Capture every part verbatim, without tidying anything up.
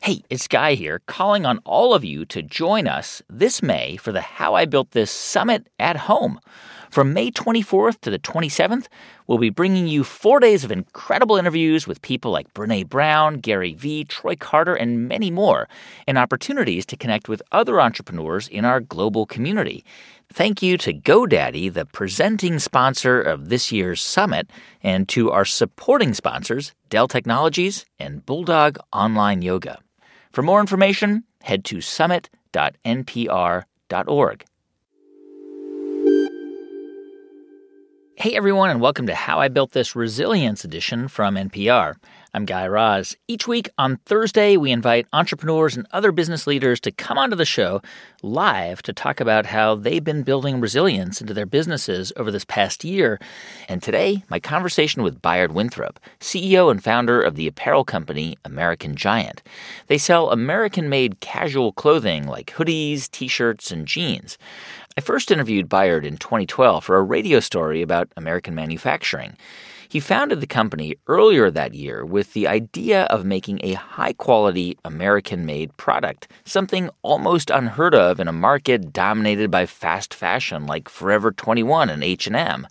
Hey, it's Guy here, calling on all of you to join us this May for the How I Built This Summit at Home. From May twenty-fourth to the twenty-seventh, we'll be bringing you four days of incredible interviews with people like Brené Brown, Gary Vee, Troy Carter, and many more, and opportunities to connect with other entrepreneurs in our global community. Thank you to GoDaddy, the presenting sponsor of this year's summit, and to our supporting sponsors, Dell Technologies and Bulldog Online Yoga. For more information, head to summit dot n p r dot org. Hey, everyone, and welcome to How I Built This Resilience edition from N P R. I'm Guy Raz. Each week on Thursday, we invite entrepreneurs and other business leaders to come onto the show live to talk about how they've been building resilience into their businesses over this past year. And today, my conversation with Bayard Winthrope, C E O and founder of the apparel company American Giant. They sell American-made casual clothing like hoodies, T-shirts, and jeans. I first interviewed Bayard in twenty twelve for a radio story about American manufacturing. He founded the company earlier that year with the idea of making a high-quality American-made product, something almost unheard of in a market dominated by fast fashion like Forever twenty-one and H and M.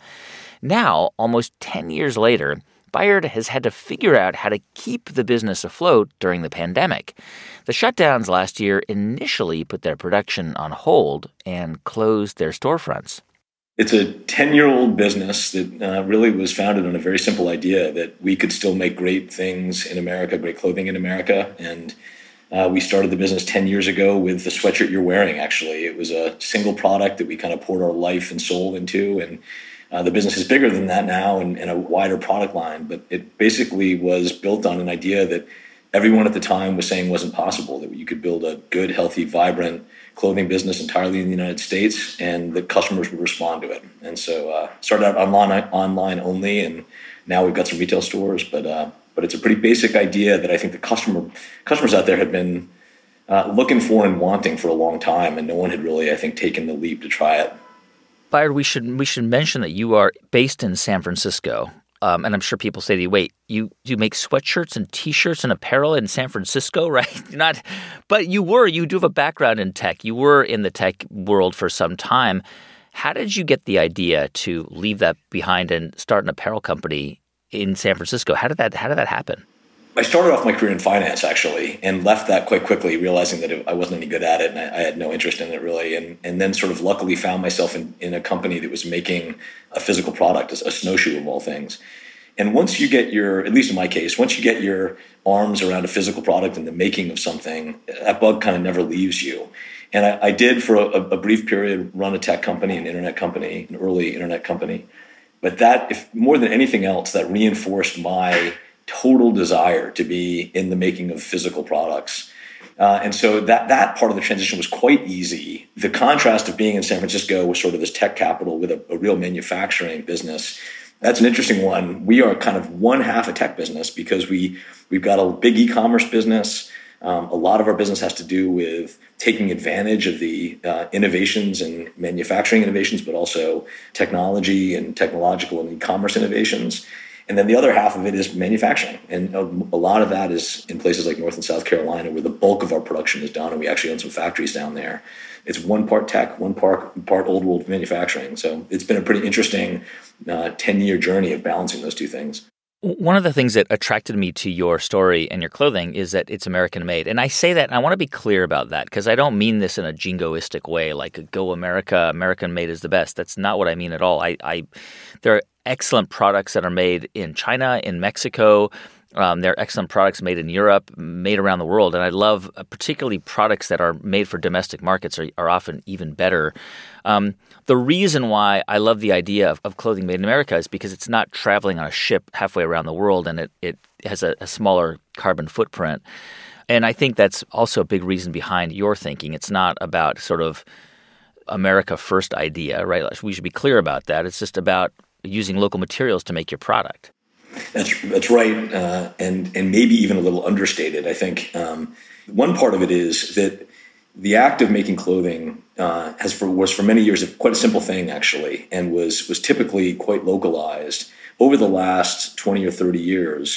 Now, almost ten years later, Bayard has had to figure out how to keep the business afloat during the pandemic. The shutdowns last year initially put their production on hold and closed their storefronts. It's a ten-year-old business that uh, really was founded on a very simple idea that we could still make great things in America, great clothing in America. And uh, we started the business ten years ago with the sweatshirt you're wearing, actually. It was a single product that we kind of poured our life and soul into. And uh, the business is bigger than that now and, and a wider product line. But it basically was built on an idea that everyone at the time was saying wasn't possible, that you could build a good, healthy, vibrant clothing business entirely in the United States and the customers would respond to it. And so uh started out online online only, and now we've got some retail stores, but uh, but it's a pretty basic idea that I think the customer customers out there have been uh, looking for and wanting for a long time, and no one had really, I think, taken the leap to try it. Bayard, we should we should mention that you are based in San Francisco. Um, and I'm sure people say to you, wait, you, you make sweatshirts and T-shirts and apparel in San Francisco, right? Not, but you were, you do have a background in tech. You were in the tech world for some time. How did you get the idea to leave that behind and start an apparel company in San Francisco? How did that, how did that happen? I started off my career in finance, actually, and left that quite quickly, realizing that it, I wasn't any good at it, and I, I had no interest in it, really. And, and then sort of luckily found myself in, in a company that was making a physical product, a, a snowshoe of all things. And once you get your, at least in my case, once you get your arms around a physical product and the making of something, that bug kind of never leaves you. And I, I did, for a, a brief period, run a tech company, an internet company, an early internet company. But that, if more than anything else, that reinforced my total desire to be in the making of physical products. Uh, and so that that part of the transition was quite easy. The contrast of being in San Francisco with sort of this tech capital with a, a real manufacturing business, that's an interesting one. We are kind of one half a tech business because we, we've got a big e-commerce business. Um, a lot of our business has to do with taking advantage of the uh, innovations and manufacturing innovations, but also technology and technological and e-commerce innovations. And then the other half of it is manufacturing. And a, a lot of that is in places like North and South Carolina, where the bulk of our production is done, and we actually own some factories down there. It's one part tech, one part, part old world manufacturing. So it's been a pretty interesting uh, ten-year journey of balancing those two things. One of the things that attracted me to your story and your clothing is that it's American-made. And I say that, and I want to be clear about that, because I don't mean this in a jingoistic way, like go America, American-made is the best. That's not what I mean at all. I, I there are excellent products that are made in China, in Mexico. Um, there are excellent products made in Europe, made around the world. And I love uh, particularly products that are made for domestic markets are, are often even better. Um, the reason why I love the idea of, of clothing made in America is because it's not traveling on a ship halfway around the world, and it, it has a, a smaller carbon footprint. And I think that's also a big reason behind your thinking. It's not about sort of America first idea, right? We should be clear about that. It's just about using local materials to make your product. That's that's right, uh, and and maybe even a little understated. I think um, one part of it is that the act of making clothing uh, has for, was for many years quite a simple thing, actually, and was was typically quite localized. Over the last twenty or thirty years,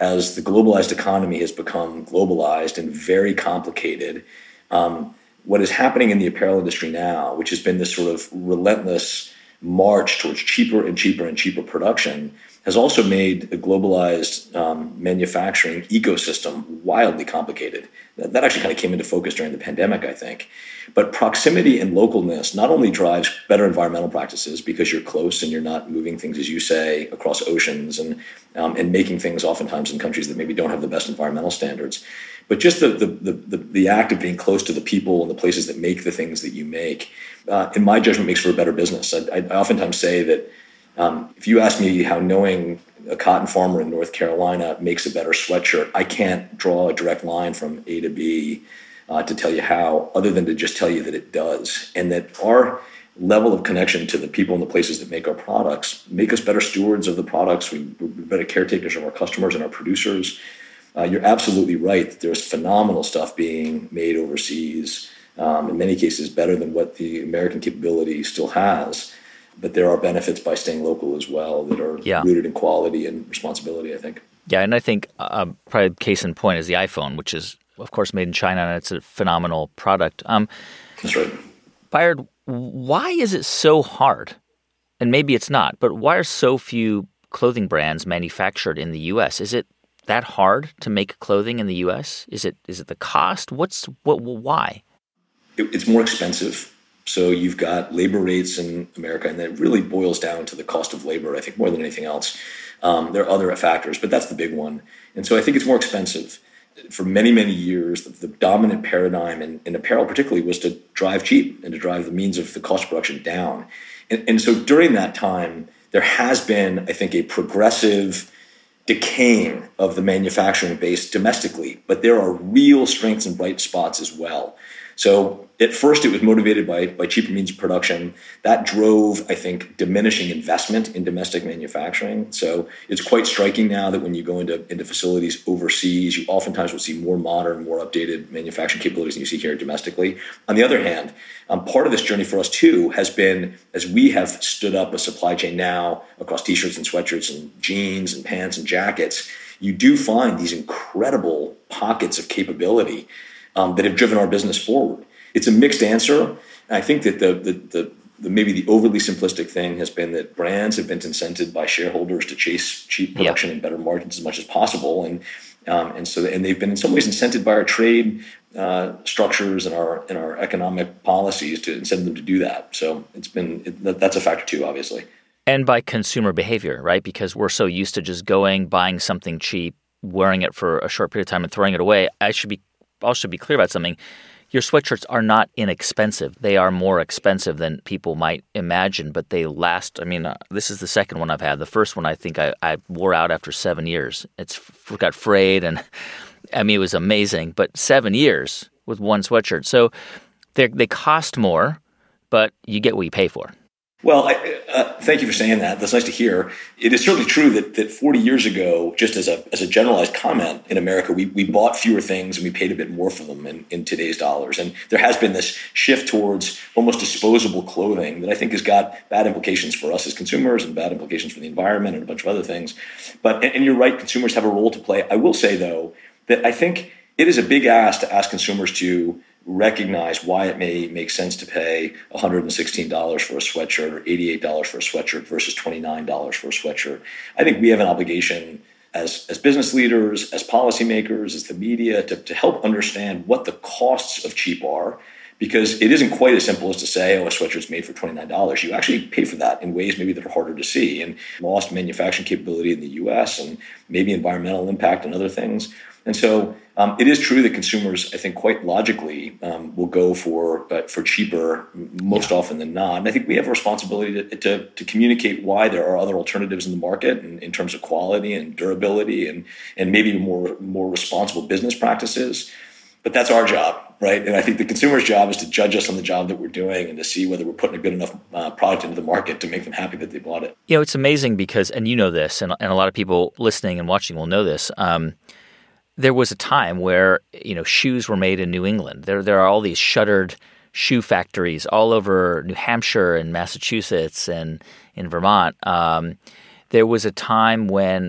as the globalized economy has become globalized and very complicated, um, what is happening in the apparel industry now, which has been this sort of relentless march towards cheaper and cheaper and cheaper production, has also made the globalized um, manufacturing ecosystem wildly complicated. That, that actually kind of came into focus during the pandemic, I think. But proximity and localness not only drives better environmental practices because you're close and you're not moving things, as you say, across oceans and um, and making things oftentimes in countries that maybe don't have the best environmental standards, but just the the the, the, the act of being close to the people and the places that make the things that you make, uh, in my judgment, makes for a better business. I, I, I oftentimes say that Um, if you ask me how knowing a cotton farmer in North Carolina makes a better sweatshirt, I can't draw a direct line from A to B uh, to tell you how, other than to just tell you that it does. And that our level of connection to the people and the places that make our products make us better stewards of the products. We, we're better caretakers of our customers and our producers. Uh, you're absolutely right that there's phenomenal stuff being made overseas, um, in many cases better than what the American capability still has. But there are benefits by staying local as well that are yeah. rooted in quality and responsibility, I think. Yeah, and I think uh, probably case in point is the iPhone, which is, of course, made in China, and it's a phenomenal product. Um, That's right. Bayard, why is it so hard, and maybe it's not, but why are so few clothing brands manufactured in the U S? Is it that hard to make clothing in the U S? Is it is it the cost? What's what? Why? It, it's more expensive. So you've got labor rates in America, and that really boils down to the cost of labor, I think, more than anything else. Um, there are other factors, but that's the big one. And so I think it's more expensive. For many, many years, the, the dominant paradigm in, in apparel particularly was to drive cheap and to drive the means of the cost of production down. And, and so during that time, there has been, I think, a progressive decaying of the manufacturing base domestically, but there are real strengths and bright spots as well. So at first, it was motivated by, by cheaper means of production. That drove, I think, diminishing investment in domestic manufacturing. So it's quite striking now that when you go into, into facilities overseas, you oftentimes will see more modern, more updated manufacturing capabilities than you see here domestically. On the other hand, um, part of this journey for us, too, has been as we have stood up a supply chain now across T-shirts and sweatshirts and jeans and pants and jackets, you do find these incredible pockets of capability Um, that have driven our business forward. It's a mixed answer. I think that the, the the the maybe the overly simplistic thing has been that brands have been incented by shareholders to chase cheap production yeah. and better margins as much as possible, and um, and so and they've been in some ways incented by our trade uh, structures and our and our economic policies to incent them to do that. So it's been it, that's a factor too, obviously. And by consumer behavior, right? Because we're so used to just going, buying something cheap, wearing it for a short period of time, and throwing it away. I should be also be clear about something. Your sweatshirts are not inexpensive. They are more expensive than people might imagine, but they last. I mean, uh, this is the second one I've had. The first one I think I, I wore out after seven years. It's f- got frayed, and I mean, it was amazing. But seven years with one sweatshirt. So they they cost more, but you get what you pay for. Well, I, uh, thank you for saying that. That's nice to hear. It is certainly true that that forty years ago, just as a as a generalized comment, in America, we we bought fewer things and we paid a bit more for them in, in today's dollars. And there has been this shift towards almost disposable clothing that I think has got bad implications for us as consumers and bad implications for the environment and a bunch of other things. But and, and you're right, consumers have a role to play. I will say, though, that I think it is a big ask to ask consumers to recognize why it may make sense to pay one hundred sixteen dollars for a sweatshirt or eighty-eight dollars for a sweatshirt versus twenty-nine dollars for a sweatshirt. I think we have an obligation as, as business leaders, as policymakers, as the media, to, to help understand what the costs of cheap are, because it isn't quite as simple as to say, oh, a sweatshirt's made for twenty-nine dollars. You actually pay for that in ways maybe that are harder to see, and lost manufacturing capability in the U S and maybe environmental impact and other things. And so um, it is true that consumers, I think, quite logically um, will go for uh, for cheaper most yeah. often than not. And I think we have a responsibility to, to to communicate why there are other alternatives in the market in, in terms of quality and durability and and maybe more more responsible business practices. But that's our job, right? And I think the consumer's job is to judge us on the job that we're doing and to see whether we're putting a good enough uh, product into the market to make them happy that they bought it. You know, it's amazing because, and you know this, and, and a lot of people listening and watching will know this. Um, There was a time where, you know, shoes were made in New England. There there are all these shuttered shoe factories all over New Hampshire and Massachusetts and in Vermont. Um, there was a time when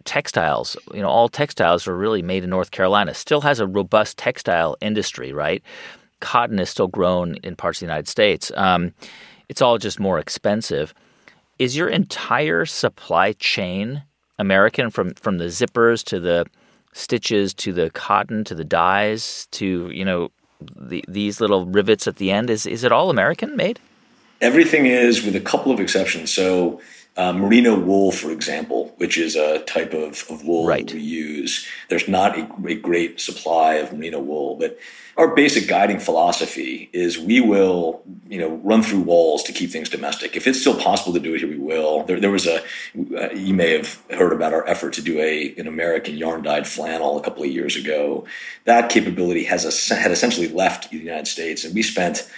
textiles. You know, all textiles are really made in North Carolina. Still has a robust textile industry, right? Cotton is still grown in parts of the United States. Um, it's all just more expensive. Is your entire supply chain American, from, from the zippers to the stitches to the cotton to the dyes to, you know, the, these little rivets at the end? Is is it all American made? Everything is, with a couple of exceptions. So uh, merino wool, for example, which is a type of, of wool right. that we use, there's not a, a great supply of merino wool. But our basic guiding philosophy is we will, you know, run through walls to keep things domestic. If it's still possible to do it here, we will. There, there was a, uh, you may have heard about our effort to do a an American yarn-dyed flannel a couple of years ago. That capability has a, had essentially left the United States, and we spent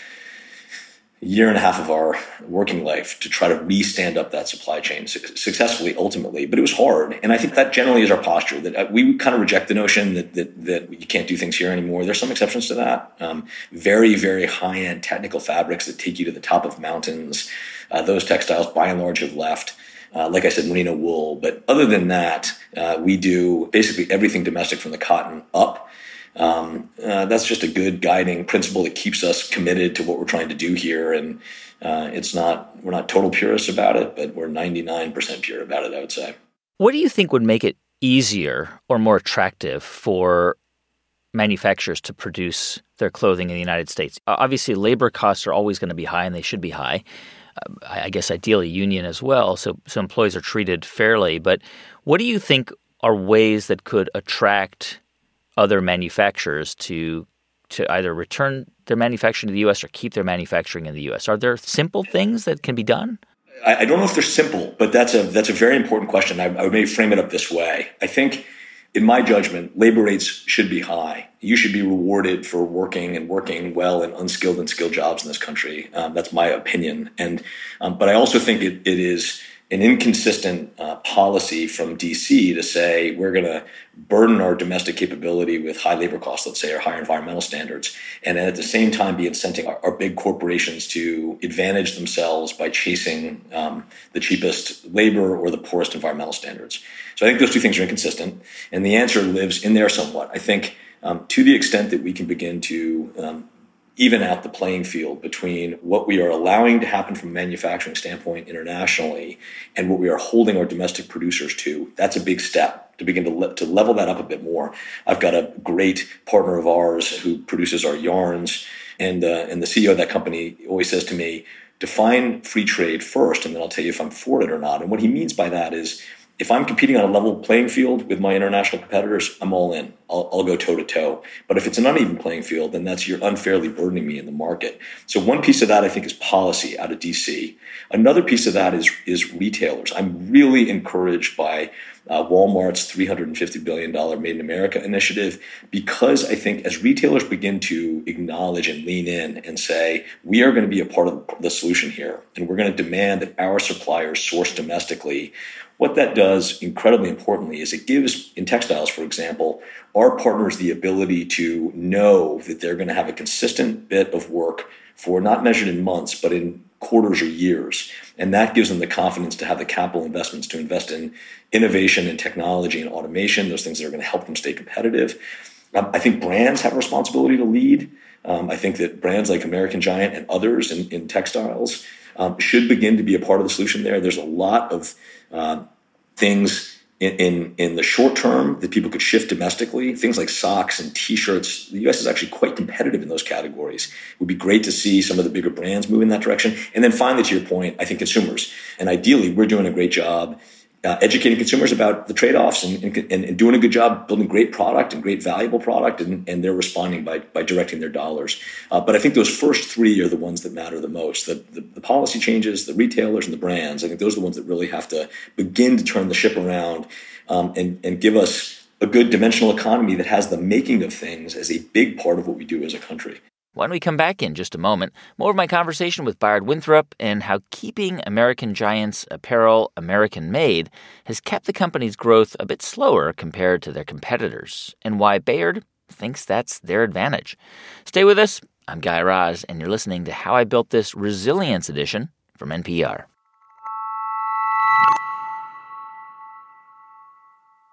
a year and a half of our working life to try to re-stand up that supply chain su- successfully, ultimately. But it was hard. And I think that generally is our posture, that we kind of reject the notion that that, that you can't do things here anymore. There's some exceptions to that. Um, very, very high-end technical fabrics that take you to the top of mountains. Uh, those textiles, by and large, have left. Uh, like I said, merino wool. But other than that, uh, we do basically everything domestic from the cotton up. Um, uh, that's just a good guiding principle that keeps us committed to what we're trying to do here. And uh, it's not, we're not total purists about it, but we're ninety-nine percent pure about it, I would say. What do you think would make it easier or more attractive for manufacturers to produce their clothing in the United States? Obviously, labor costs are always going to be high, and they should be high. Uh, I guess ideally union as well, so, so employees are treated fairly. But what do you think are ways that could attract other manufacturers to to either return their manufacturing to the U S or keep their manufacturing in the U S? Are there simple things that can be done? I, I don't know if they're simple, but that's a that's a very important question. I, I would maybe frame it up this way. I think, in my judgment, labor rates should be high. You should be rewarded for working and working well in unskilled and skilled jobs in this country. Um, that's my opinion. And um, but I also think it, it is an inconsistent uh, policy from D C to say we're going to burden our domestic capability with high labor costs, let's say, or higher environmental standards, and at the same time be incenting our, our big corporations to advantage themselves by chasing um, the cheapest labor or the poorest environmental standards. So I think those two things are inconsistent, and the answer lives in there somewhat. I think um, to the extent that we can begin to um, even out the playing field between what we are allowing to happen from a manufacturing standpoint internationally and what we are holding our domestic producers to, that's a big step to begin to, le- to level that up a bit more. I've got a great partner of ours who produces our yarns, and, uh, and the C E O of that company always says to me, define free trade first, and then I'll tell you if I'm for it or not. And what he means by that is, if I'm competing on a level playing field with my international competitors, I'm all in. I'll, I'll go toe to toe. But if it's an uneven playing field, then that's you're unfairly burdening me in the market. So one piece of that, I think, is policy out of D C. Another piece of that is is retailers. I'm really encouraged by uh, Walmart's three hundred fifty billion dollars Made in America initiative, because I think as retailers begin to acknowledge and lean in and say, we are going to be a part of the solution here, and we're going to demand that our suppliers source domestically. What that does, incredibly importantly, is it gives, in textiles, for example, our partners the ability to know that they're going to have a consistent bit of work for not measured in months, but in quarters or years. And that gives them the confidence to have the capital investments to invest in innovation and technology and automation, those things that are going to help them stay competitive. Um, I think brands have a responsibility to lead. Um, I think that brands like American Giant and others in, in textiles um, should begin to be a part of the solution there. There's a lot of uh, things in, in, in the short term that people could shift domestically, things like socks and T-shirts. The U S is actually quite competitive in those categories. It would be great to see some of the bigger brands move in that direction. And then finally, to your point, I think consumers. And ideally, we're doing a great job Uh, educating consumers about the trade-offs and, and, and doing a good job building great product and great valuable product, and, and they're responding by by directing their dollars. Uh, but I think those first three are the ones that matter the most. The, the, the policy changes, the retailers, and the brands. I think those are the ones that really have to begin to turn the ship around um, and, and give us a good dimensional economy that has the making of things as a big part of what we do as a country. Why don't we come back in just a moment? More of my conversation with Bayard Winthrop and how keeping American Giant's apparel American-made has kept the company's growth a bit slower compared to their competitors, and why Bayard thinks that's their advantage. Stay with us. I'm Guy Raz, and you're listening to How I Built This Resilience Edition from N P R.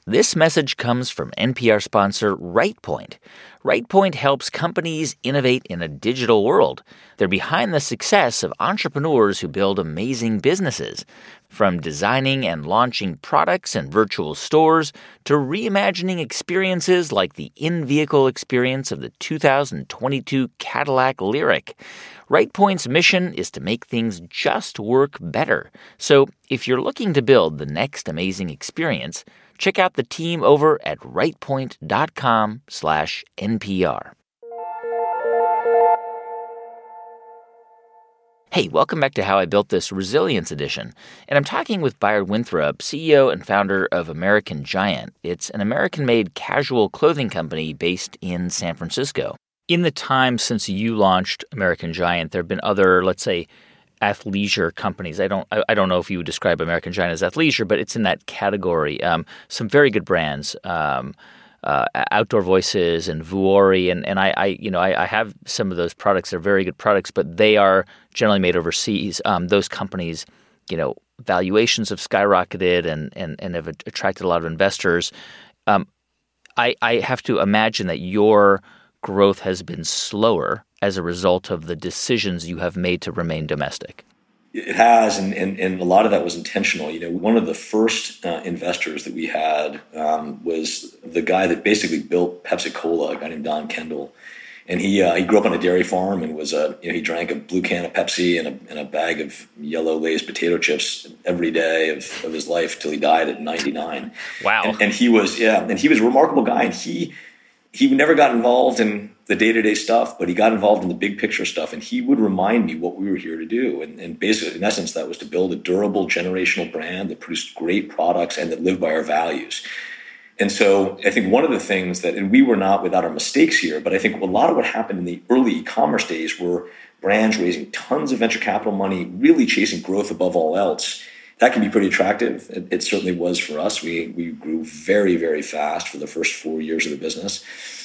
This message comes from N P R sponsor RightPoint. RightPoint helps companies innovate in a digital world. They're behind the success of entrepreneurs who build amazing businesses. From designing and launching products and virtual stores to reimagining experiences like the in-vehicle experience of the two thousand twenty-two Cadillac Lyriq. RightPoint's mission is to make things just work better. So if you're looking to build the next amazing experience, check out the team over at rightpoint.com slash NPR. Hey, welcome back to How I Built This Resilience Edition. And I'm talking with Bayard Winthrob, C E O and founder of American Giant. It's an American-made casual clothing company based in San Francisco. In the time since you launched American Giant, there have been other, let's say, athleisure companies. I don't I, I don't know if you would describe American Giant as athleisure, but it's in that category. Um, some very good brands, um, uh, Outdoor Voices and Vuori, and and I, I you know I, I have some of those products. They're very good products, but they are generally made overseas. Um, those companies, you know, valuations have skyrocketed and and and have attracted a lot of investors. Um, I I have to imagine that your growth has been slower as a result of the decisions you have made to remain domestic. It has, and, and, and a lot of that was intentional. You know, one of the first uh, investors that we had um, was the guy that basically built Pepsi-Cola, a guy named Don Kendall. And he uh, he grew up on a dairy farm and was a you know he drank a blue can of Pepsi and a, and a bag of yellow Lay's potato chips every day of, of his life till he died at ninety-nine. Wow! And, and he was yeah, and he was a remarkable guy. And he he never got involved in the day-to-day stuff, but he got involved in the big picture stuff. And he would remind me what we were here to do. And, and basically, in essence, that was to build a durable generational brand that produced great products and that lived by our values. And so I think one of the things that, and we were not without our mistakes here, but I think a lot of what happened in the early e-commerce days were brands raising tons of venture capital money, really chasing growth above all else. That can be pretty attractive. It, it certainly was for us. We we grew very, very fast for the first four years of the business.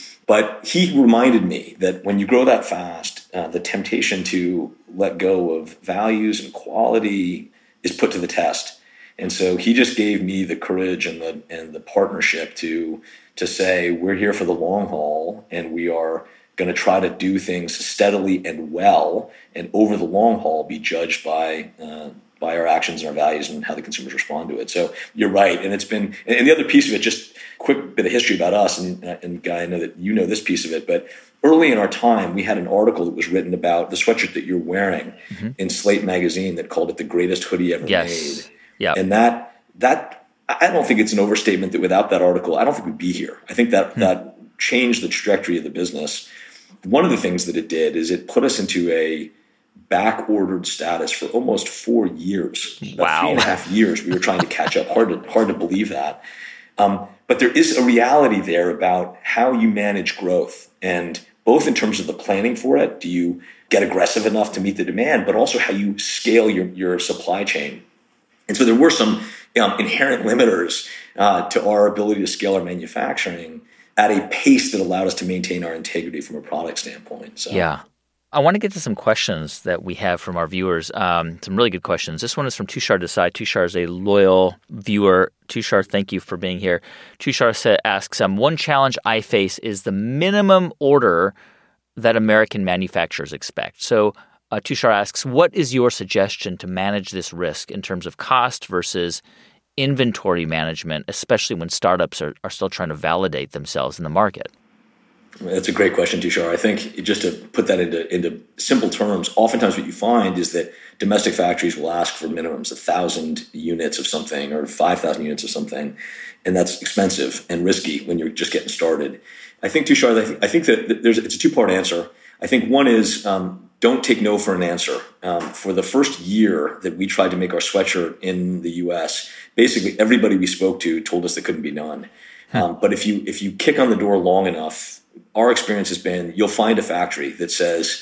But he reminded me that when you grow that fast, uh, the temptation to let go of values and quality is put to the test. And so he just gave me the courage and the and the partnership to to say we're here for the long haul, and we are going to try to do things steadily and well, and over the long haul be judged by uh, by our actions and our values and how the consumers respond to it. So you're right, and it's been and the other piece of it, just quick bit of history about us, and and Guy, I know that you know this piece of it, but early in our time, we had an article that was written about the sweatshirt that you're wearing mm-hmm. in Slate magazine that called it the greatest hoodie ever yes. made. Yeah, and that that I don't think it's an overstatement that without that article, I don't think we'd be here. I think that hmm. that changed the trajectory of the business. One of the things that it did is it put us into a back-ordered status for almost four years. About wow. three and a half years we were trying to catch up. Hard to hard to believe that. Um, but there is a reality there about how you manage growth, and both in terms of the planning for it, do you get aggressive enough to meet the demand, but also how you scale your, your supply chain. And so there were some um, inherent limiters uh, to our ability to scale our manufacturing at a pace that allowed us to maintain our integrity from a product standpoint. So. Yeah. I want to get to some questions that we have from our viewers, um, some really good questions. This one is from Tushar Desai. Tushar is a loyal viewer. Tushar, thank you for being here. Tushar sa- asks, um, one challenge I face is the minimum order that American manufacturers expect. So uh, Tushar asks, what is your suggestion to manage this risk in terms of cost versus inventory management, especially when startups are, are still trying to validate themselves in the market? That's a great question, Tushar. I think just to put that into, into simple terms, oftentimes what you find is that domestic factories will ask for minimums, one thousand units of something or five thousand units of something, and that's expensive and risky when you're just getting started. I think, Tushar, I think, I think that there's it's a two-part answer. I think one is um, don't take no for an answer. Um, for the first year that we tried to make our sweatshirt in the U S, basically everybody we spoke to told us that couldn't be done. Um, but if you if you kick on the door long enough, our experience has been you'll find a factory that says,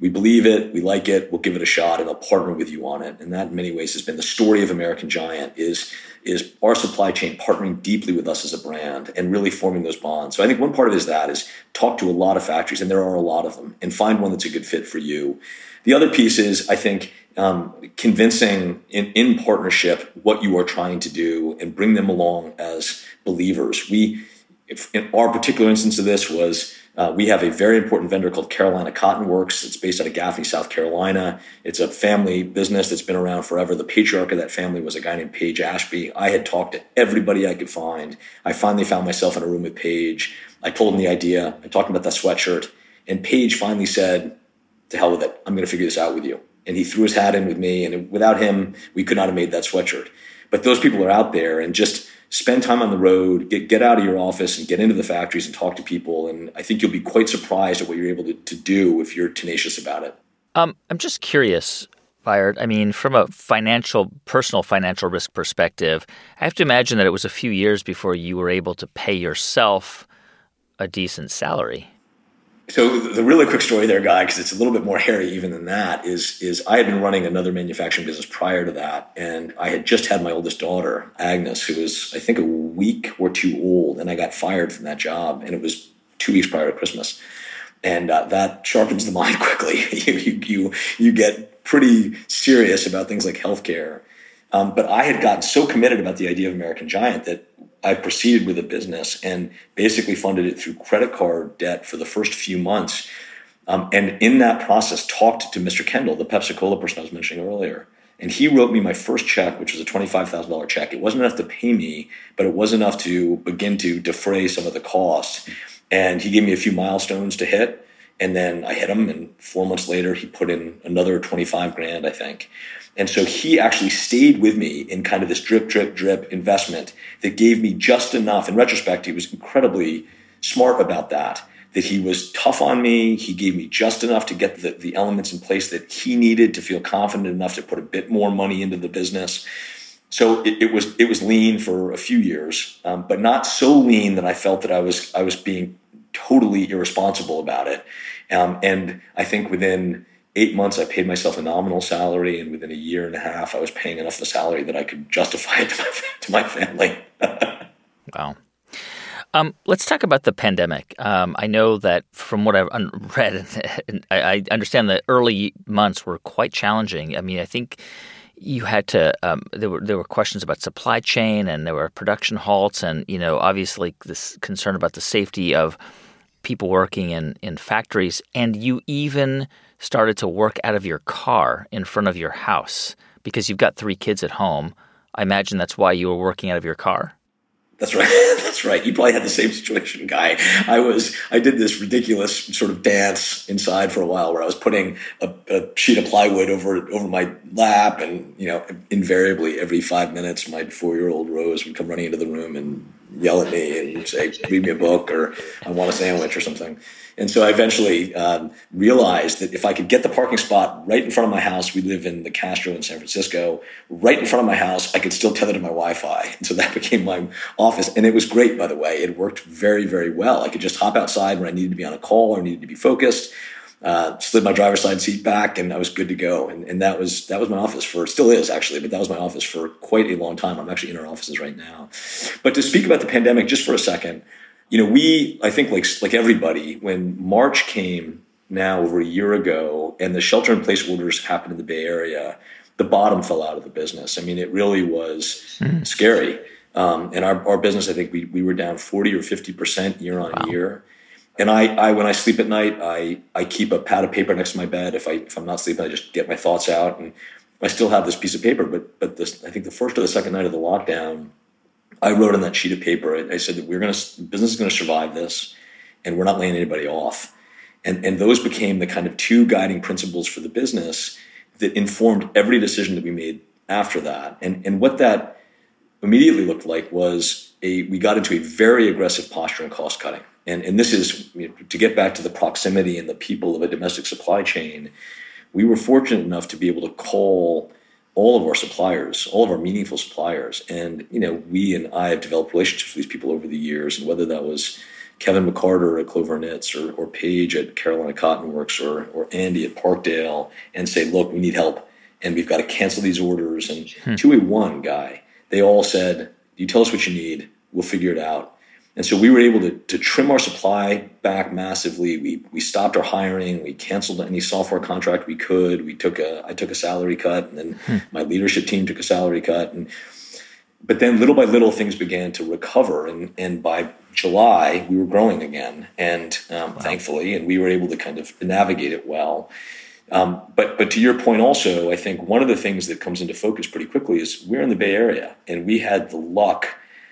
we believe it, we like it, we'll give it a shot, and I'll partner with you on it. And that in many ways has been the story of American Giant is, is our supply chain partnering deeply with us as a brand and really forming those bonds. So I think one part of it is that is talk to a lot of factories, and there are a lot of them, and find one that's a good fit for you. The other piece is, I think, um, convincing in, in partnership what you are trying to do and bring them along as believers. We, if in our particular instance of this was, uh, we have a very important vendor called Carolina Cotton Works. It's based out of Gaffney, South Carolina. It's a family business that's been around forever. The patriarch of that family was a guy named Paige Ashby. I had talked to everybody I could find. I finally found myself in a room with Paige. I told him the idea. I talked about that sweatshirt. And Paige finally said, to hell with it. I'm going to figure this out with you. And he threw his hat in with me. And without him, we could not have made that sweatshirt. But those people are out there, and just spend time on the road, get, get out of your office and get into the factories and talk to people. And I think you'll be quite surprised at what you're able to, to do if you're tenacious about it. Um, I'm just curious, Bayard. I mean, from a financial, personal financial risk perspective, I have to imagine that it was a few years before you were able to pay yourself a decent salary. So the really quick story there, Guy, because it's a little bit more hairy even than that, is, is I had been running another manufacturing business prior to that, and I had just had my oldest daughter, Agnes, who was, I think, a week or two old, and I got fired from that job, and it was two weeks prior to Christmas. And uh, that sharpens the mind quickly. you, you, you, you get pretty serious about things like healthcare. Um, but I had gotten so committed about the idea of American Giant that I proceeded with a business and basically funded it through credit card debt for the first few months. Um, and in that process, talked to Mister Kendall, the Pepsi-Cola person I was mentioning earlier. And he wrote me my first check, which was a twenty-five thousand dollars check. It wasn't enough to pay me, but it was enough to begin to defray some of the costs. And he gave me a few milestones to hit. And then I hit them. And four months later, he put in another twenty-five grand, I think. And so he actually stayed with me in kind of this drip, drip, drip investment that gave me just enough. In retrospect, he was incredibly smart about that, that he was tough on me. He gave me just enough to get the, the elements in place that he needed to feel confident enough to put a bit more money into the business. So it, it was it was lean for a few years, um, but not so lean that I felt that I was I was being totally irresponsible about it. Um, and I think within eight months, I paid myself a nominal salary, and within a year and a half, I was paying enough the salary that I could justify it to my, to my family. Wow. Um, let's talk about the pandemic. Um, I know that from what I've read, I, I understand the early months were quite challenging. I mean, I think you had to um, – there were there were questions about supply chain, and there were production halts, and, you know, obviously this concern about the safety of people working in, in factories, and you even – started to work out of your car in front of your house because you've got three kids at home. I imagine that's why you were working out of your car. That's right. That's right. You probably had the same situation, Guy. I was, I did this ridiculous sort of dance inside for a while where I was putting a, a sheet of plywood over, over my lap, and, you know, invariably every five minutes, my four-year-old Rose would come running into the room and yell at me and say, read me a book, or I want a sandwich or something. And so I eventually um, realized that if I could get the parking spot right in front of my house — we live in the Castro in San Francisco — right in front of my house, I could still tether to my Wi-Fi. And so that became my office. And it was great, by the way. It worked very, very well. I could just hop outside when I needed to be on a call or needed to be focused, uh, slid my driver's side seat back, and I was good to go. And, and that was that was my office for — still is, actually, but that was my office for quite a long time. I'm actually in our offices right now. But to speak about the pandemic just for a second, you know, we, I think like, like everybody, when March came now over a year ago and the shelter in place orders happened in the Bay Area, the bottom fell out of the business. I mean, it really was mm. scary. Um, and our, our business, I think we, we were down forty or fifty percent year on wow. year. And I, I, when I sleep at night, I, I keep a pad of paper next to my bed. If I, if I'm not sleeping, I just get my thoughts out, and I still have this piece of paper. But, but this, I think the first or the second night of the lockdown, I wrote on that sheet of paper, I said that we're going to, business is going to survive this, and we're not laying anybody off. And, and those became the kind of two guiding principles for the business that informed every decision that we made after that. And, and what that immediately looked like was a, we got into a very aggressive posture in cost cutting. And, and this is, you know, to get back to the proximity and the people of a domestic supply chain, we were fortunate enough to be able to call all of our suppliers, all of our meaningful suppliers. And, you know, we and I have developed relationships with these people over the years. And whether that was Kevin McCarter at Clover Knits or, or Paige at Carolina Cotton Works or, or Andy at Parkdale and say, look, we need help and we've got to cancel these orders. And hmm. to a one guy, they all said, you tell us what you need, we'll figure it out. And so we were able to, to trim our supply back massively. We we stopped our hiring. We canceled any software contract we could. We took a I took a salary cut, and then hmm. my leadership team took a salary cut. And but then little by little things began to recover. And and by July we were growing again, and um, wow. thankfully, and we were able to kind of navigate it well. Um, but but to your point also, I think one of the things that comes into focus pretty quickly is we're in the Bay Area, and we had the luck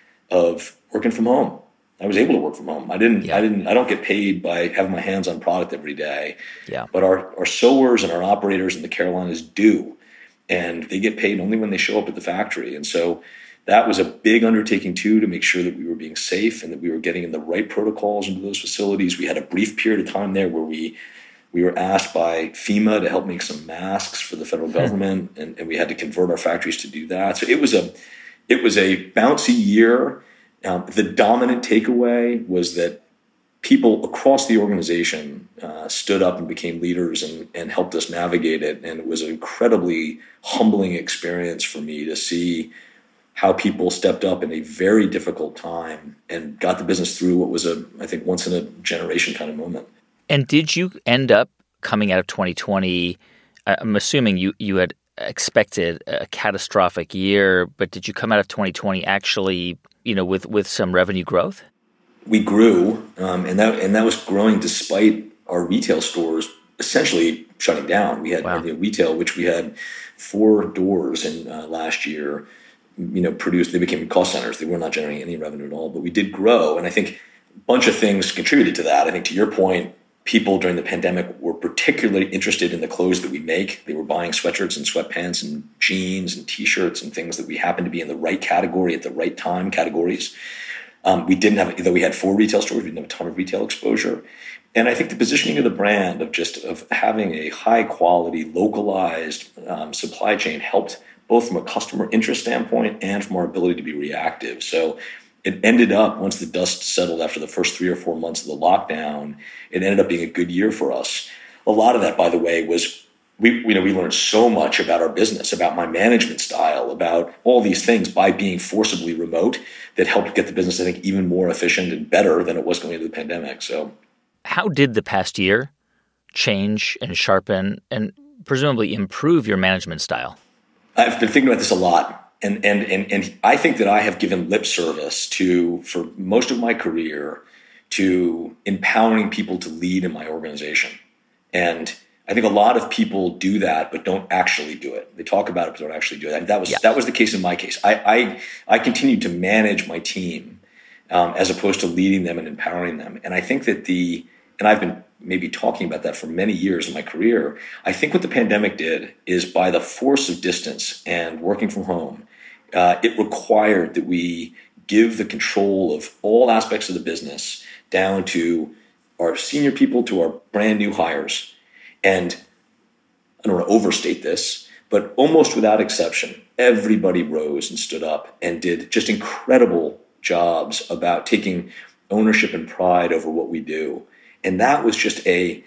of working from home. I was able to work from home. I didn't, yeah. I didn't, I don't get paid by having my hands on product every day. Yeah. But our, our sewers and our operators in the Carolinas do, and they get paid only when they show up at the factory. And so that was a big undertaking too, to make sure that we were being safe and that we were getting in the right protocols into those facilities. We had a brief period of time there where we, we were asked by FEMA to help make some masks for the federal government, hmm. and, and we had to convert our factories to do that. So it was a, it was a bouncy year. Um, the dominant takeaway was that people across the organization uh, stood up and became leaders and, and helped us navigate it. And it was an incredibly humbling experience for me to see how people stepped up in a very difficult time and got the business through what was a, I think, once in a generation kind of moment. And did you end up coming out of twenty twenty, I'm assuming you, you had expected a catastrophic year, but did you come out of twenty twenty actually, you know, with, with some revenue growth? We grew, um, and that and that was growing despite our retail stores essentially shutting down. We had wow. you know, retail, which we had four doors in uh, last year, you know, produced. They became cost centers. They were not generating any revenue at all, but we did grow. And I think a bunch of things contributed to that. I think to your point, people during the pandemic were particularly interested in the clothes that we make. They were buying sweatshirts and sweatpants and jeans and T-shirts and things that we happened to be in the right category at the right time categories. Um, we didn't have, though we had four retail stores, we didn't have a ton of retail exposure. And I think the positioning of the brand of just of having a high quality, localized um, supply chain helped both from a customer interest standpoint and from our ability to be reactive. So it ended up, once the dust settled after the first three or four months of the lockdown, it ended up being a good year for us. A lot of that, by the way, was we you know we learned so much about our business, about my management style, about all these things by being forcibly remote that helped get the business, I think, even more efficient and better than it was going into the pandemic. So, how did the past year change and sharpen and presumably improve your management style? I've been thinking about this a lot. And, and and and I think that I have given lip service to, for most of my career, to empowering people to lead in my organization. And I think a lot of people do that, but don't actually do it. They talk about it, but don't actually do it. And that was yeah. that was the case in my case. I I, I continued to manage my team um, as opposed to leading them and empowering them. And I think that the and I've been maybe talking about that for many years in my career. I think what the pandemic did is, by the force of distance and working from home, uh, it required that we give the control of all aspects of the business down to our senior people, to our brand new hires. And I don't want to overstate this, but almost without exception, everybody rose and stood up and did just incredible jobs about taking ownership and pride over what we do. And that was just a,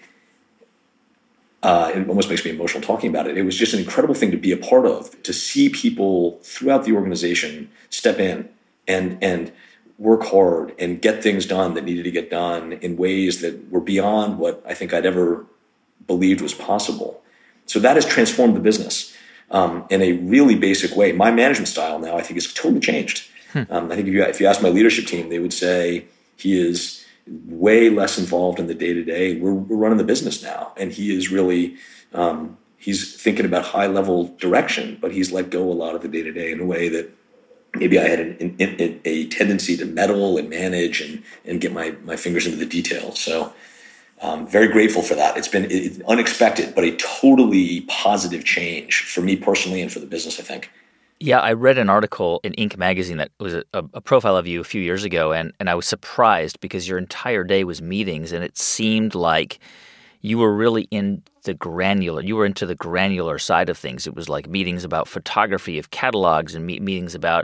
uh, it almost makes me emotional talking about it. It was just an incredible thing to be a part of, to see people throughout the organization step in and and work hard and get things done that needed to get done in ways that were beyond what I think I'd ever believed was possible. So that has transformed the business um, in a really basic way. My management style now, I think, is totally changed. Hmm. Um, I think if you, if you ask my leadership team, they would say he is way less involved in the day-to-day. We're, we're running the business now. And he is really, um, he's thinking about high-level direction, but he's let go a lot of the day-to-day in a way that maybe I had an, an, an, a tendency to meddle and manage and, and get my, my fingers into the details. So um, very grateful for that. It's been it, unexpected, but a totally positive change for me personally and for the business, I think. Yeah, I read an article in Inc magazine that was a, a profile of you a few years ago, and, and I was surprised because your entire day was meetings, and it seemed like you were really in the granular. You were into the granular side of things. It was like meetings about photography of catalogs and meet, meetings about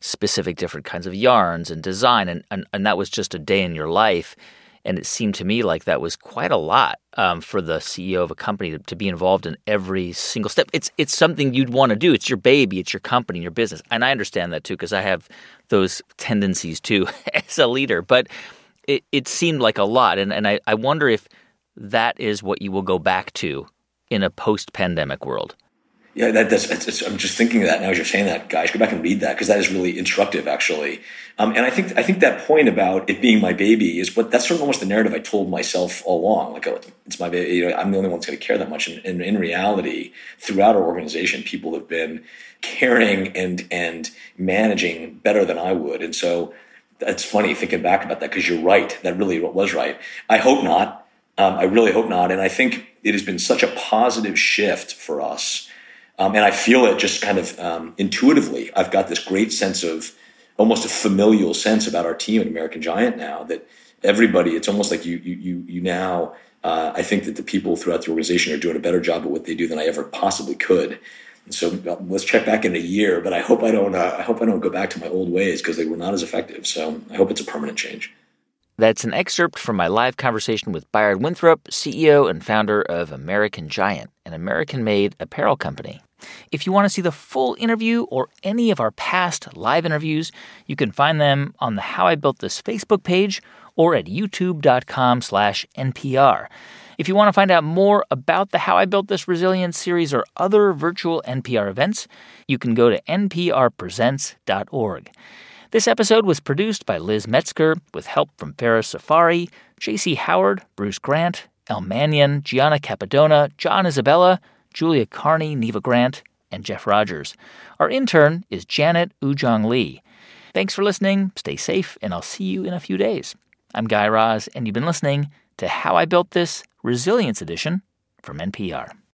specific different kinds of yarns and design, and, and, and that was just a day in your life. And it seemed to me like that was quite a lot um, for the C E O of a company to, to be involved in every single step. It's it's something you'd want to do. It's your baby. It's your company, your business. And I understand that too because I have those tendencies too as a leader. But it, it seemed like a lot. And, and I, I wonder if that is what you will go back to in a post-pandemic world. Yeah, that, that's, it's, I'm just thinking of that now as you're saying that, guys. Go back and read that because that is really instructive, actually. Um, and I think I think that point about it being my baby is what that's sort of almost the narrative I told myself all along. Like, oh, it's my baby. You know, I'm the only one that's going to care that much. And, and in reality, throughout our organization, people have been caring and and managing better than I would. And so that's funny thinking back about that because you're right. That really was right. I hope not. Um, I really hope not. And I think it has been such a positive shift for us. Um, and I feel it just kind of um, intuitively. I've got this great sense of almost a familial sense about our team at American Giant now that everybody, it's almost like you, you, you, you now, uh, I think that the people throughout the organization are doing a better job of what they do than I ever possibly could. And so uh, let's check back in a year, but I hope I don't, uh, I hope I don't go back to my old ways because they were not as effective. So I hope it's a permanent change. That's an excerpt from my live conversation with Bayard Winthrop, C E O and founder of American Giant, an American-made apparel company. If you want to see the full interview or any of our past live interviews, you can find them on the How I Built This Facebook page or at youtube.com slash NPR. If you want to find out more about the How I Built This Resilience series or other virtual N P R events, you can go to n p r presents dot org. This episode was produced by Liz Metzger with help from Farah Safari, J C Howard, Bruce Grant, El Mannion, Gianna Capadona, John Isabella, Julia Carney, Neva Grant, and Jeff Rogers. Our intern is Janet Ujong Lee. Thanks for listening, stay safe, and I'll see you in a few days. I'm Guy Raz, and you've been listening to How I Built This Resilience Edition from N P R.